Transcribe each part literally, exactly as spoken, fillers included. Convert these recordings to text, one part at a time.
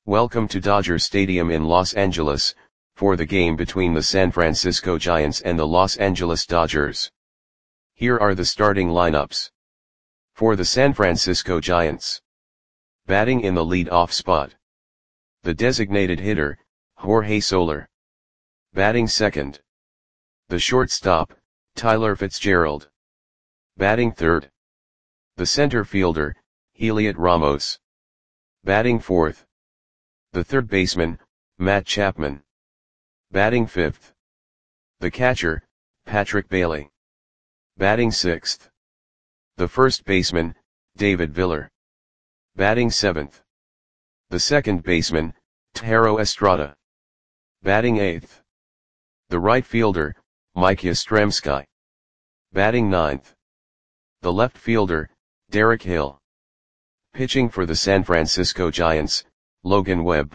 Welcome to Dodger Stadium in Los Angeles, for the game between the San Francisco Giants and the Los Angeles Dodgers. Here are the starting lineups. For the San Francisco Giants. Batting in the lead-off spot. The designated hitter, Jorge Soler. Batting second. The shortstop, Tyler Fitzgerald. Batting third. The center fielder, Heliot Ramos. Batting fourth. The third baseman, Matt Chapman. Batting fifth. The catcher, Patrick Bailey. Batting sixth. The first baseman, David Viller. Batting seventh. The second baseman, Thairo Estrada. Batting eighth. The right fielder, Mike Yastrzemski. Batting ninth. The left fielder, Derek Hill. Pitching for the San Francisco Giants, Logan Webb.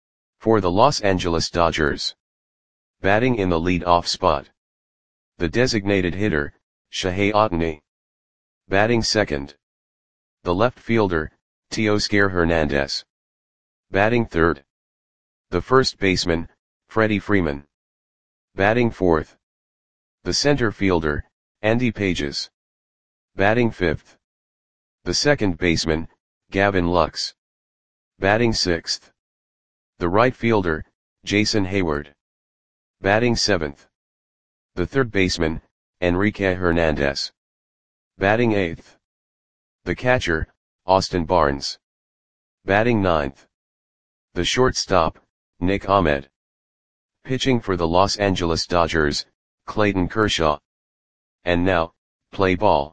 For the Los Angeles Dodgers. Batting in the lead-off spot. The designated hitter, Shohei Ohtani. Batting second. The left fielder, Teoscar Hernandez. Batting third. The first baseman, Freddie Freeman. Batting fourth. The center fielder, Andy Pages. Batting fifth. The second baseman, Gavin Lux. Batting sixth. The right fielder, Jason Hayward. Batting seventh. The third baseman, Enrique Hernandez. Batting eighth. The catcher, Austin Barnes. Batting ninth. The shortstop, Nick Ahmed. Pitching for the Los Angeles Dodgers, Clayton Kershaw. And now, play ball.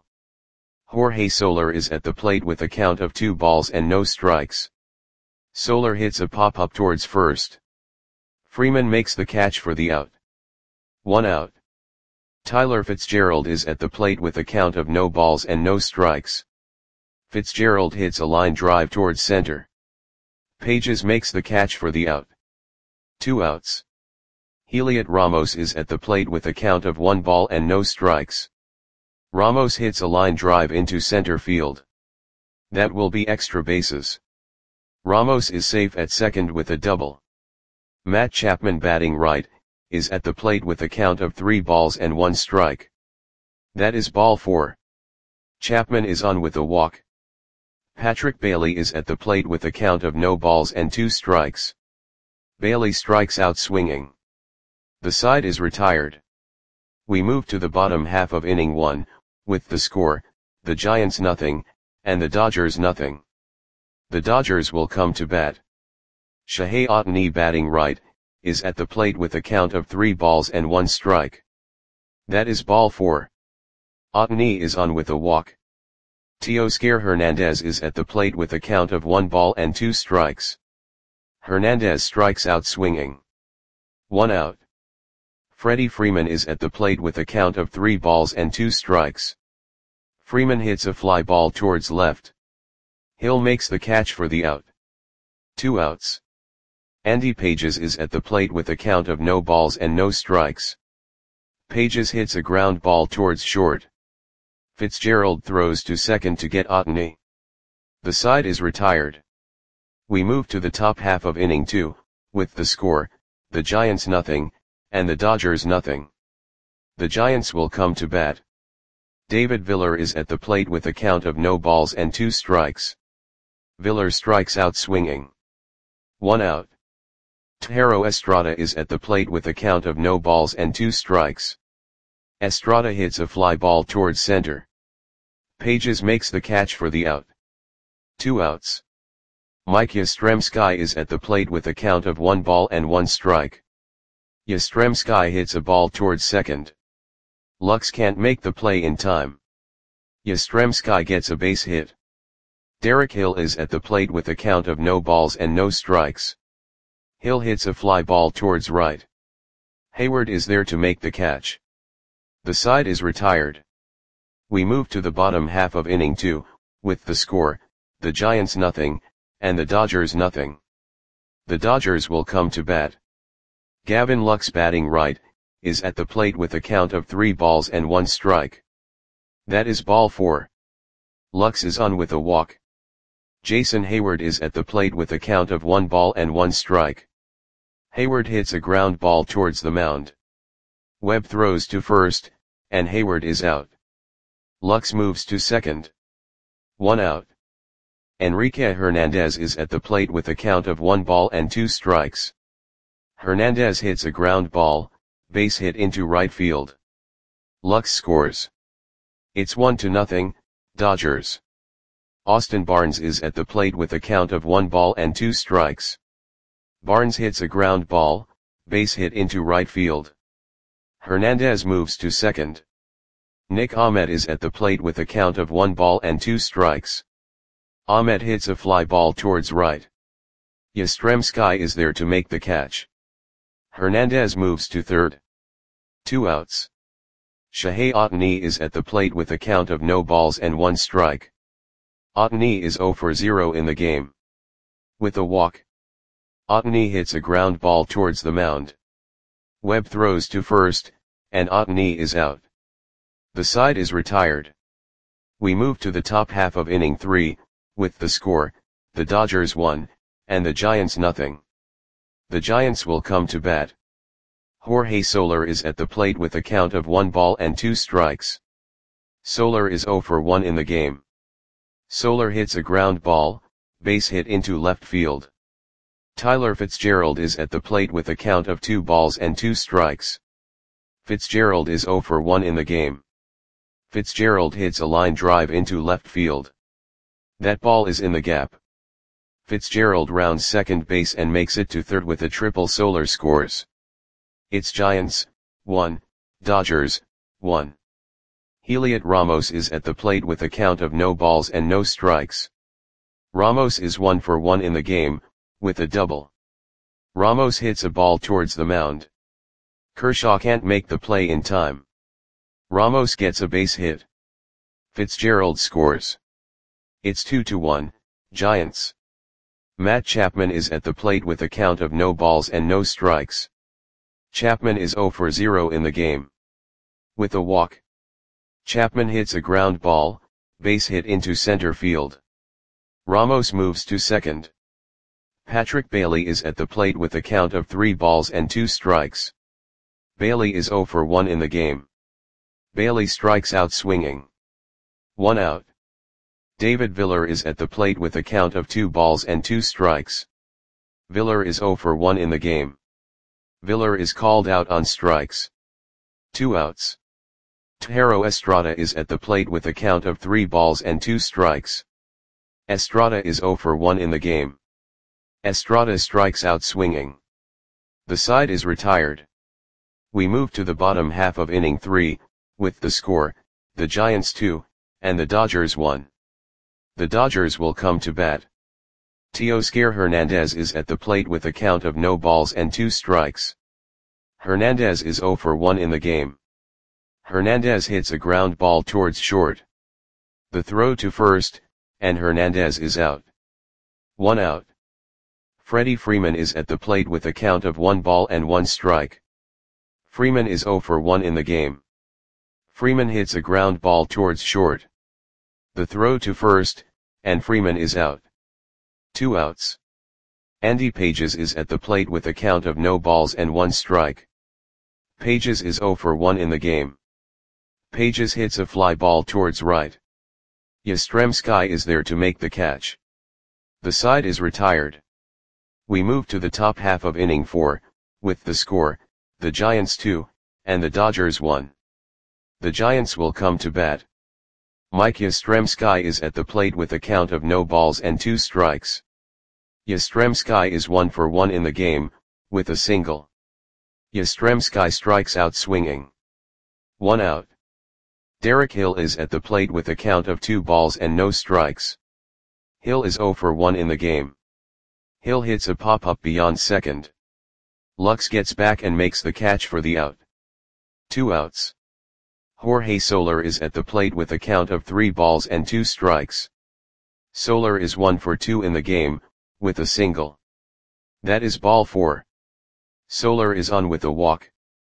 Jorge Soler is at the plate with a count of two balls and no strikes. Soler hits a pop-up towards first. Freeman makes the catch for the out. One out. Tyler Fitzgerald is at the plate with a count of no balls and no strikes. Fitzgerald hits a line drive towards center. Pages makes the catch for the out. Two outs. Heliot Ramos is at the plate with a count of one ball and no strikes. Ramos hits a line drive into center field. That will be extra bases. Ramos is safe at second with a double. Matt Chapman, batting right, is at the plate with a count of three balls and one strike. That is ball four. Chapman is on with a walk. Patrick Bailey is at the plate with a count of no balls and two strikes. Bailey strikes out swinging. The side is retired. We move to the bottom half of inning one, with the score, the Giants nothing, and the Dodgers nothing. The Dodgers will come to bat. Shohei Ohtani, batting right, is at the plate with a count of three balls and one strike. That is ball four. Ohtani is on with a walk. Teoscar Hernandez is at the plate with a count of one ball and two strikes. Hernandez strikes out swinging. One out. Freddie Freeman is at the plate with a count of three balls and two strikes. Freeman hits a fly ball towards left. Hill makes the catch for the out. Two outs. Andy Pages is at the plate with a count of no balls and no strikes. Pages hits a ground ball towards short. Fitzgerald throws to second to get Ohtani. The side is retired. We move to the top half of inning two, with the score, the Giants nothing, and the Dodgers nothing. The Giants will come to bat. David Viller is at the plate with a count of no balls and two strikes. Viller strikes out swinging. One out. Thairo Estrada is at the plate with a count of no balls and two strikes. Estrada hits a fly ball towards center. Pages makes the catch for the out. Two outs. Mike Yastrzemski is at the plate with a count of one ball and one strike. Yastrzemski hits a ball towards second. Lux can't make the play in time. Yastrzemski gets a base hit. Derek Hill is at the plate with a count of no balls and no strikes. Hill hits a fly ball towards right. Hayward is there to make the catch. The side is retired. We move to the bottom half of inning two, with the score, the Giants nothing, and the Dodgers nothing. The Dodgers will come to bat. Gavin Lux, batting right, is at the plate with a count of three balls and one strike. That is ball four. Lux is on with a walk. Jason Heyward is at the plate with a count of one ball and one strike. Heyward hits a ground ball towards the mound. Webb throws to first, and Heyward is out. Lux moves to second. One out. Enrique Hernandez is at the plate with a count of one ball and two strikes. Hernandez hits a ground ball, base hit into right field. Lux scores. It's one to nothing, Dodgers. Austin Barnes is at the plate with a count of one ball and two strikes. Barnes hits a ground ball, base hit into right field. Hernandez moves to second. Nick Ahmed is at the plate with a count of one ball and two strikes. Ahmed hits a fly ball towards right. Yastrzemski is there to make the catch. Hernandez moves to third. Two outs. Shohei Ohtani is at the plate with a count of no balls and one strike. Ohtani is zero for zero in the game. With a walk. Ohtani hits a ground ball towards the mound. Webb throws to first, and Ohtani is out. The side is retired. We move to the top half of inning three, with the score, the Dodgers one, and the Giants nothing. The Giants will come to bat. Jorge Soler is at the plate with a count of one ball and two strikes. Soler is zero for one in the game. Soler hits a ground ball, base hit into left field. Tyler Fitzgerald is at the plate with a count of two balls and two strikes. Fitzgerald is zero for one in the game. Fitzgerald hits a line drive into left field. That ball is in the gap. Fitzgerald rounds second base and makes it to third with a triple. Soler scores. It's Giants, one, Dodgers, one. Heliot Ramos is at the plate with a count of no balls and no strikes. Ramos is one for one in the game, with a double. Ramos hits a ball towards the mound. Kershaw can't make the play in time. Ramos gets a base hit. Fitzgerald scores. It's two to one, Giants. Matt Chapman is at the plate with a count of no balls and no strikes. Chapman is zero for zero in the game. With a walk. Chapman hits a ground ball, base hit into center field. Ramos moves to second. Patrick Bailey is at the plate with a count of three balls and two strikes. Bailey is zero for one in the game. Bailey strikes out swinging. One out. David Viller is at the plate with a count of two balls and two strikes. Viller is zero for one in the game. Viller is called out on strikes. Two outs. Thairo Estrada is at the plate with a count of three balls and two strikes. Estrada is zero for one in the game. Estrada strikes out swinging. The side is retired. We move to the bottom half of inning three, with the score, the Giants two, and the Dodgers one. The Dodgers will come to bat. Teoscar Hernandez is at the plate with a count of no balls and two strikes. Hernandez is zero for one in the game. Hernandez hits a ground ball towards short. The throw to first, and Hernandez is out. One out. Freddie Freeman is at the plate with a count of one ball and one strike. Freeman is zero for one in the game. Freeman hits a ground ball towards short. The throw to first, and Freeman is out. Two outs. Andy Pages is at the plate with a count of no balls and one strike. Pages is zero for one in the game. Pages hits a fly ball towards right. Yastrzemski is there to make the catch. The side is retired. We move to the top half of inning four, with the score, the Giants two, and the Dodgers one. The Giants will come to bat. Mike Yastrzemski is at the plate with a count of no balls and two strikes. Yastrzemski is one for one in the game, with a single. Yastrzemski strikes out swinging. One out. Derek Hill is at the plate with a count of two balls and no strikes. Hill is zero for one in the game. Hill hits a pop-up beyond second. Lux gets back and makes the catch for the out. Two outs. Jorge Soler is at the plate with a count of three balls and two strikes. Soler is one for two in the game, with a single. That is ball four. Soler is on with a walk.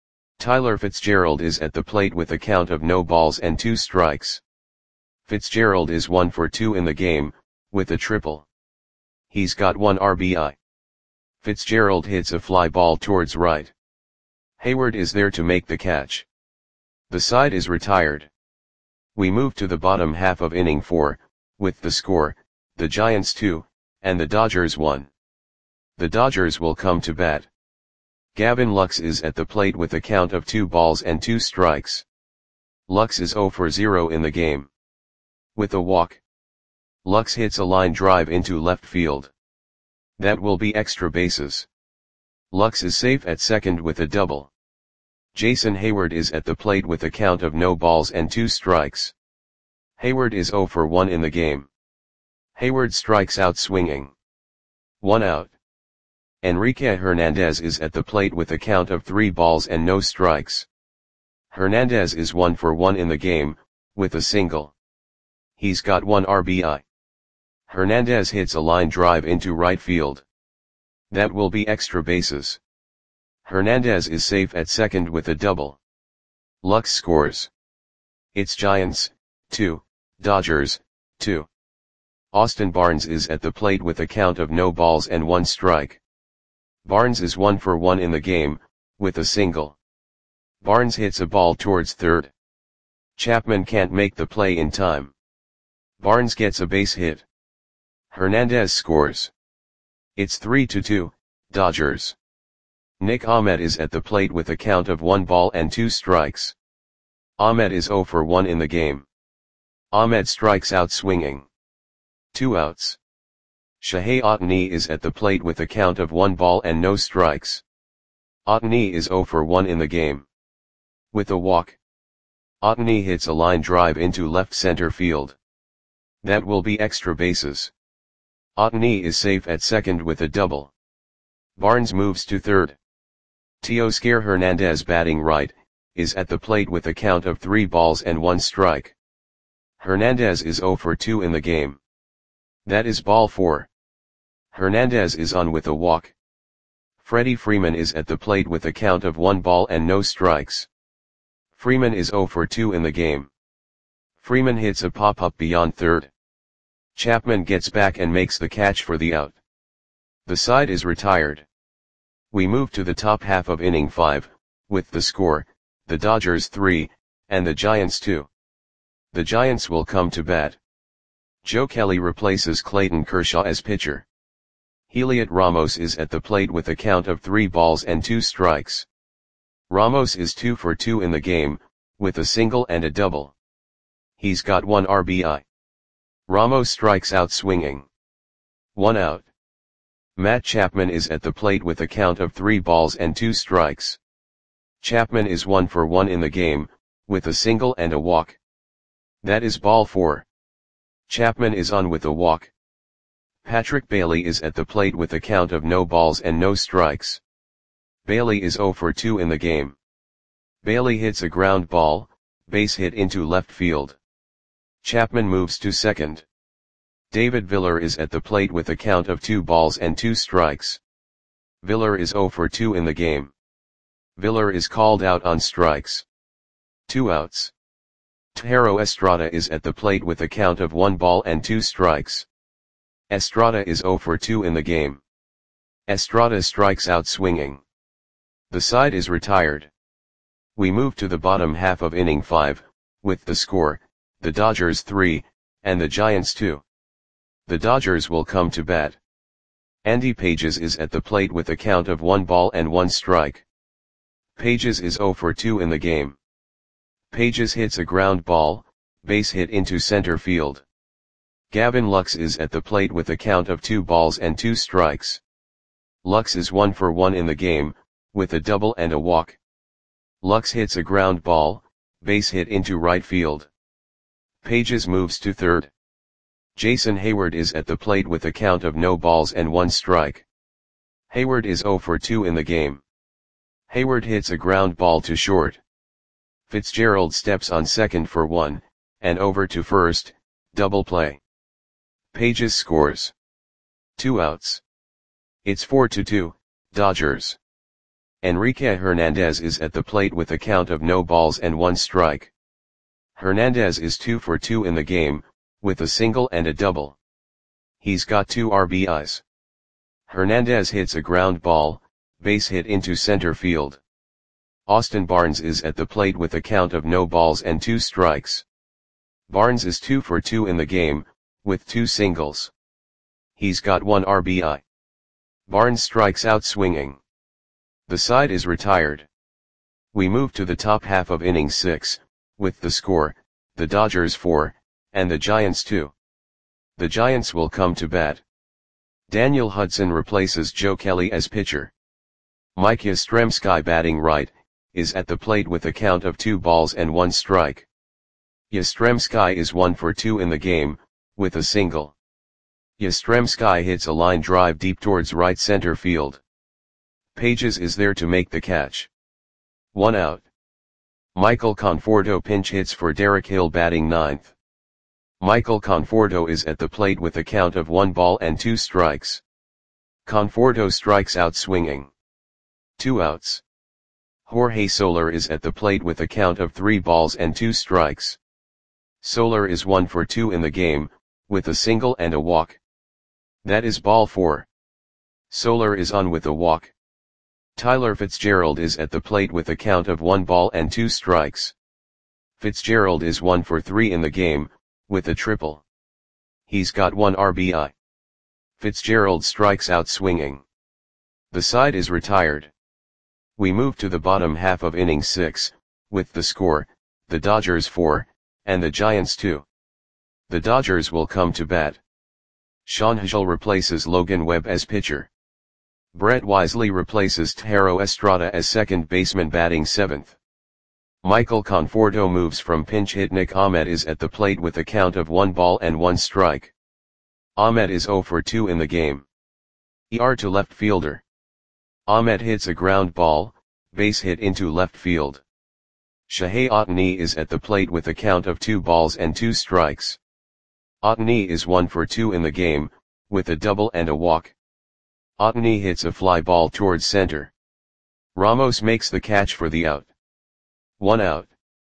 Tyler Fitzgerald is at the plate with a count of no balls and two strikes. Fitzgerald is one for two in the game, with a triple. He's got one R B I. Fitzgerald hits a fly ball towards right. Hayward is there to make the catch. The side is retired. We move to the bottom half of inning four, with the score, the Giants two, and the Dodgers one. The Dodgers will come to bat. Gavin Lux is at the plate with a count of two balls and two strikes. Lux is zero for zero in the game. With a walk, Lux hits a line drive into left field. That will be extra bases. Lux is safe at second with a double. Jason Hayward is at the plate with a count of no balls and two strikes. Hayward is zero for one in the game. Hayward strikes out swinging. One out. Enrique Hernandez is at the plate with a count of three balls and no strikes. Hernandez is one for one in the game, with a single. He's got one R B I. Hernandez hits a line drive into right field. That will be extra bases. Hernandez is safe at second with a double. Lux scores. It's Giants, two, Dodgers, two. Austin Barnes is at the plate with a count of no balls and one strike. Barnes is one for one in the game, with a single. Barnes hits a ball towards third. Chapman can't make the play in time. Barnes gets a base hit. Hernandez scores. It's three to two, Dodgers. Nick Ahmed is at the plate with a count of one ball and two strikes. Ahmed is zero for one in the game. Ahmed strikes out swinging. Two outs. Shohei Ohtani is at the plate with a count of one ball and no strikes. Ohtani is zero for one in the game. With a walk, Ohtani hits a line drive into left center field. That will be extra bases. Ohtani is safe at second with a double. Barnes moves to third. Teoscar Hernandez, batting right, is at the plate with a count of three balls and one strike. Hernandez is zero for two in the game. That is ball four. Hernandez is on with a walk. Freddie Freeman is at the plate with a count of one ball and no strikes. Freeman is zero for two in the game. Freeman hits a pop-up beyond third. Chapman gets back and makes the catch for the out. The side is retired. We move to the top half of inning five, with the score, the Dodgers three, and the Giants two. The Giants will come to bat. Joe Kelly replaces Clayton Kershaw as pitcher. Heliot Ramos is at the plate with a count of three balls and two strikes. Ramos is two for two in the game, with a single and a double. He's got one R B I. Ramos strikes out swinging. One out. Matt Chapman is at the plate with a count of three balls and two strikes. Chapman is one for one in the game, with a single and a walk. That is ball four. Chapman is on with a walk. Patrick Bailey is at the plate with a count of no balls and no strikes. Bailey is zero for two in the game. Bailey hits a ground ball, base hit into left field. Chapman moves to second. David Viller is at the plate with a count of two balls and two strikes. Viller is zero for two in the game. Viller is called out on strikes. Two outs. Thairo Estrada is at the plate with a count of one ball and two strikes. Estrada is zero for two in the game. Estrada strikes out swinging. The side is retired. We move to the bottom half of inning five, with the score, the Dodgers three, and the Giants two. The Dodgers will come to bat. Andy Pages is at the plate with a count of one ball and one strike. Pages is zero for two in the game. Pages hits a ground ball, base hit into center field. Gavin Lux is at the plate with a count of two balls and two strikes. Lux is one for one in the game, with a double and a walk. Lux hits a ground ball, base hit into right field. Pages moves to third. Jason Hayward is at the plate with a count of no balls and one strike. Hayward is zero for two in the game. Hayward hits a ground ball to short. Fitzgerald steps on second for one, and over to first, double play. Pages scores. Two outs. It's four to two, Dodgers. Enrique Hernandez is at the plate with a count of no balls and one strike. Hernandez is two for two in the game, with a single and a double. He's got two R B Is. Hernandez hits a ground ball, base hit into center field. Austin Barnes is at the plate with a count of no balls and two strikes. Barnes is two for two in the game, with two singles. He's got one R B I. Barnes strikes out swinging. The side is retired. We move to the top half of inning six, with the score, the Dodgers four, and the Giants two. The Giants will come to bat. Daniel Hudson replaces Joe Kelly as pitcher. Mike Yastrzemski, batting right, is at the plate with a count of two balls and one strike. Yastrzemski is one for two in the game, with a single. Yastrzemski hits a line drive deep towards right center field. Pages is there to make the catch. One out. Michael Conforto pinch hits for Derek Hill, batting ninth. Michael Conforto is at the plate with a count of one ball and two strikes. Conforto strikes out swinging. Two outs. Jorge Soler is at the plate with a count of three balls and two strikes. Soler is one for two in the game, with a single and a walk. That is ball four. Soler is on with a walk. Tyler Fitzgerald is at the plate with a count of one ball and two strikes. Fitzgerald is one for three in the game, with a triple. He's got one R B I. Fitzgerald strikes out swinging. The side is retired. We move to the bottom half of inning six, with the score, the Dodgers four, and the Giants two. The Dodgers will come to bat. Sean Hagel replaces Logan Webb as pitcher. Brett Wisely replaces Thairo Estrada as second baseman, batting seventh. Michael Conforto moves from pinch hit. Nick Ahmed is at the plate with a count of one ball and one strike. Ahmed is zero for two in the game. E R to left fielder. Ahmed hits a ground ball, base hit into left field. Shohei Ohtani is at the plate with a count of two balls and two strikes. Ohtani is one for two in the game, with a double and a walk. Ohtani hits a fly ball towards center. Ramos makes the catch for the out. One out.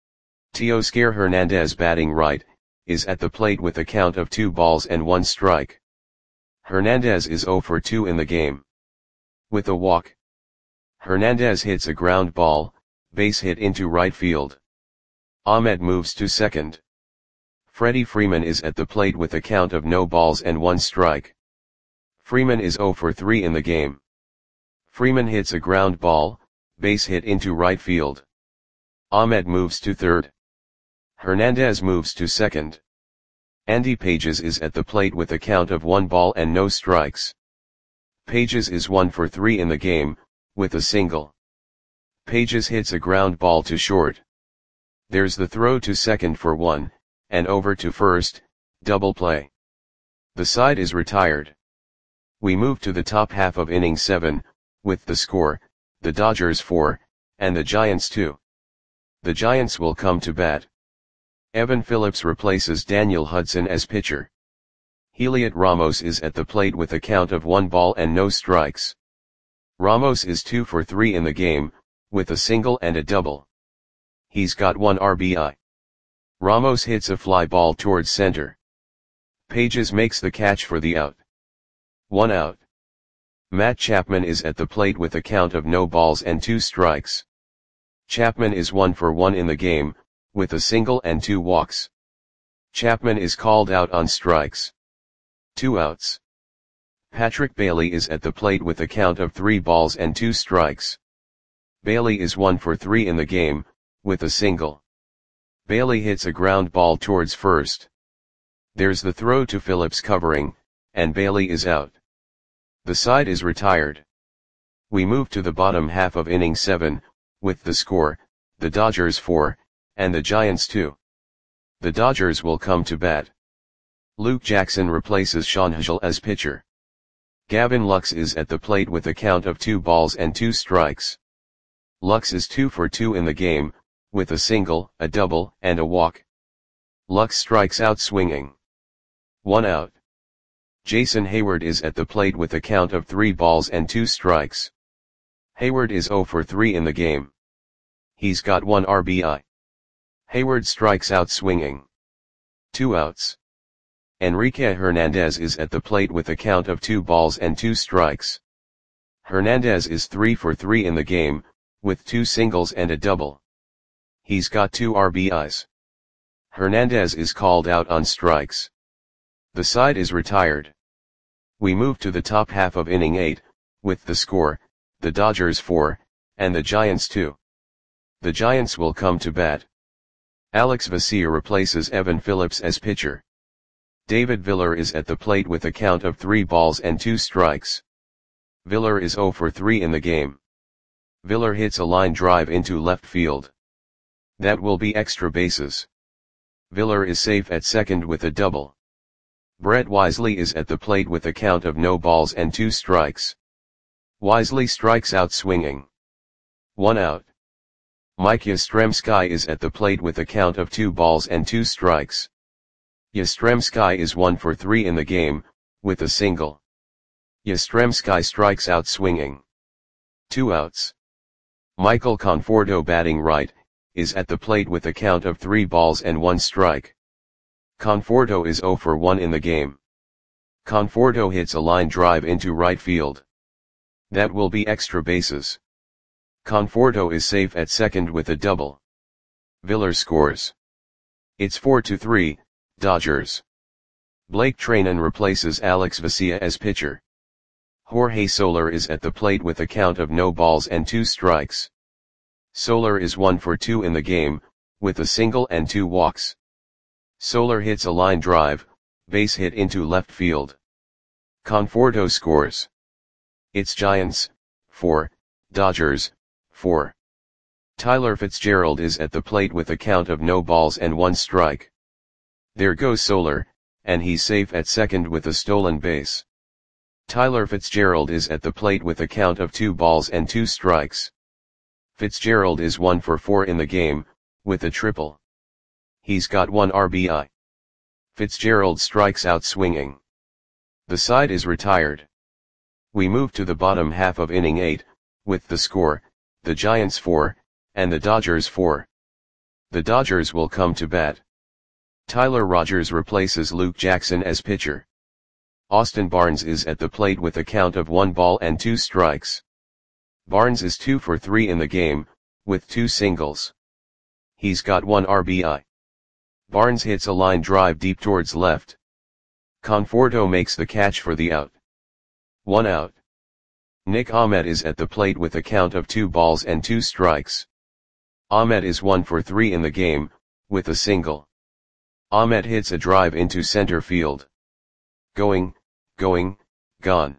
Teoscar Hernandez, batting right, is at the plate with a count of two balls and one strike. Hernandez is zero for two in the game. With a walk. Hernandez hits a ground ball, base hit into right field. Ahmed moves to second. Freddie Freeman is at the plate with a count of no balls and one strike. Freeman is zero for three in the game. Freeman hits a ground ball, base hit into right field. Ahmed moves to third. Hernandez moves to second. Andy Pages is at the plate with a count of one ball and no strikes. Pages is one for three in the game, with a single. Pages hits a ground ball to short. There's the throw to second for one, and over to first, double play. The side is retired. We move to the top half of inning seven, with the score, the Dodgers four, and the Giants two. The Giants will come to bat. Evan Phillips replaces Daniel Hudson as pitcher. Heliot Ramos is at the plate with a count of one ball and no strikes. Ramos is two for three in the game, with a single and a double. He's got one R B I. Ramos hits a fly ball towards center. Pages makes the catch for the out. One out. Matt Chapman is at the plate with a count of no balls and two strikes. Chapman is one for one in the game, with a single and two walks. Chapman is called out on strikes. Two outs. Patrick Bailey is at the plate with a count of three balls and two strikes. Bailey is one for three in the game, with a single. Bailey hits a ground ball towards first. There's the throw to Phillips covering, and Bailey is out. The side is retired. We move to the bottom half of inning seven, with the score, the Dodgers four, and the Giants two. The Dodgers will come to bat. Luke Jackson replaces Sean Hagel as pitcher. Gavin Lux is at the plate with a count of two balls and two strikes. Lux is two for two in the game, with a single, a double, and a walk. Lux strikes out swinging. One out. Jason Hayward is at the plate with a count of three balls and two strikes. Hayward is zero for three in the game. He's got one R B I. Hayward strikes out swinging. Two outs. Enrique Hernandez is at the plate with a count of two balls and two strikes. Hernandez is three for three in the game, with two singles and a double. He's got two R B Is. Hernandez is called out on strikes. The side is retired. We move to the top half of inning eight, with the score, the Dodgers four, and the Giants two. The Giants will come to bat. Alex Vesia replaces Evan Phillips as pitcher. David Villar is at the plate with a count of three balls and two strikes. Villar is zero for three in the game. Villar hits a line drive into left field. That will be extra bases. Villar is safe at second with a double. Brett Wisely is at the plate with a count of no balls and two strikes. Wisely strikes out swinging. One out. Mike Yastrzemski is at the plate with a count of two balls and two strikes. Yastrzemski is one for three in the game, with a single. Yastrzemski strikes out swinging. Two outs. Michael Conforto, batting right, is at the plate with a count of three balls and one strike. Conforto is zero for one in the game. Conforto hits a line drive into right field. That will be extra bases. Conforto is safe at second with a double. Villar scores. It's four to three, Dodgers. Blake Treinen replaces Alex Vesia as pitcher. Jorge Soler is at the plate with a count of no balls and two strikes. Soler is one for two in the game, with a single and two walks. Soler hits a line drive, base hit into left field. Conforto scores. It's Giants, four, Dodgers, four. Tyler Fitzgerald is at the plate with a count of no balls and one strike. There goes Soler, and he's safe at second with a stolen base. Tyler Fitzgerald is at the plate with a count of two balls and two strikes. Fitzgerald is one for four in the game, with a triple. He's got one R B I. Fitzgerald strikes out swinging. The side is retired. We move to the bottom half of inning eight, with the score, the Giants four, and the Dodgers four. The Dodgers will come to bat. Tyler Rogers replaces Luke Jackson as pitcher. Austin Barnes is at the plate with a count of one ball and two strikes. Barnes is two for three in the game, with two singles. He's got one R B I. Barnes hits a line drive deep towards left. Conforto makes the catch for the out. One out. Nick Ahmed is at the plate with a count of two balls and two strikes. Ahmed is one for three in the game, with a single. Ahmed hits a drive into center field. Going, going, gone.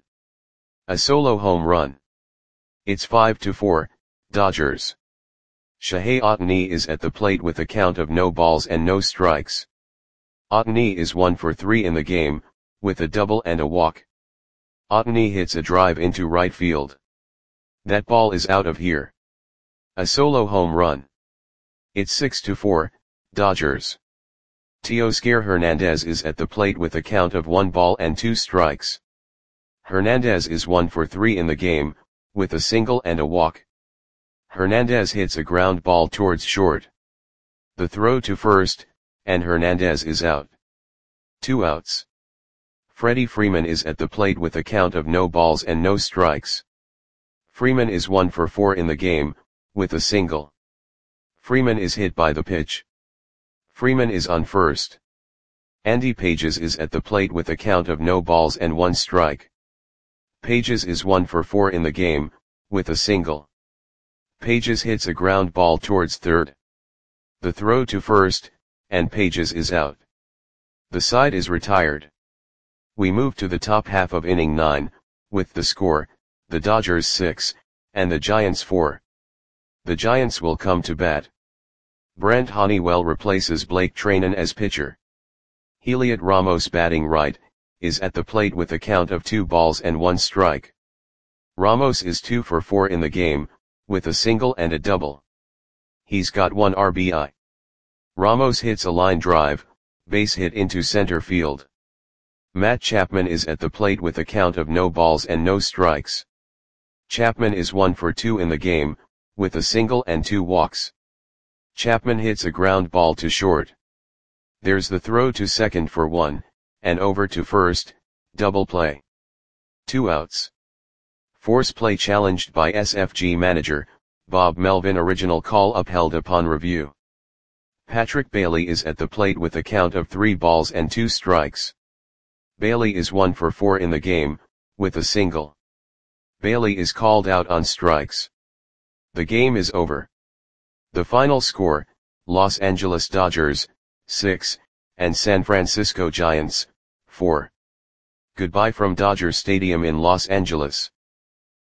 A solo home run. It's five to four, Dodgers. Shohei Ohtani is at the plate with a count of no balls and no strikes. Ohtani is one for three in the game, with a double and a walk. Ohtani hits a drive into right field. That ball is out of here. A solo home run. It's six to four, Dodgers. Teoscar Hernandez is at the plate with a count of one ball and two strikes. Hernandez is one for three in the game, with a single and a walk. Hernandez hits a ground ball towards short. The throw to first, and Hernandez is out. Two outs. Freddie Freeman is at the plate with a count of no balls and no strikes. Freeman is one for four in the game, with a single. Freeman is hit by the pitch. Freeman is on first. Andy Pages is at the plate with a count of no balls and one strike. Pages is one for four in the game, with a single. Pages hits a ground ball towards third. The throw to first, and Pages is out. The side is retired. We move to the top half of inning nine, with the score, the Dodgers six, and the Giants four. The Giants will come to bat. Brent Honeywell replaces Blake Treinen as pitcher. Heliot Ramos, batting right, is at the plate with a count of two balls and one strike. Ramos is two for four in the game, with a single and a double. He's got one R B I. Ramos hits a line drive, base hit into center field. Matt Chapman is at the plate with a count of no balls and no strikes. Chapman is one for two in the game, with a single and two walks. Chapman hits a ground ball to short. There's the throw to second for one, and over to first, double play. Two outs. Force play challenged by S F G manager, Bob Melvin. Original call upheld upon review. Patrick Bailey is at the plate with a count of three balls and two strikes. Bailey is one for four in the game, with a single. Bailey is called out on strikes. The game is over. The final score, Los Angeles Dodgers, six, and San Francisco Giants, four. Goodbye from Dodger Stadium in Los Angeles.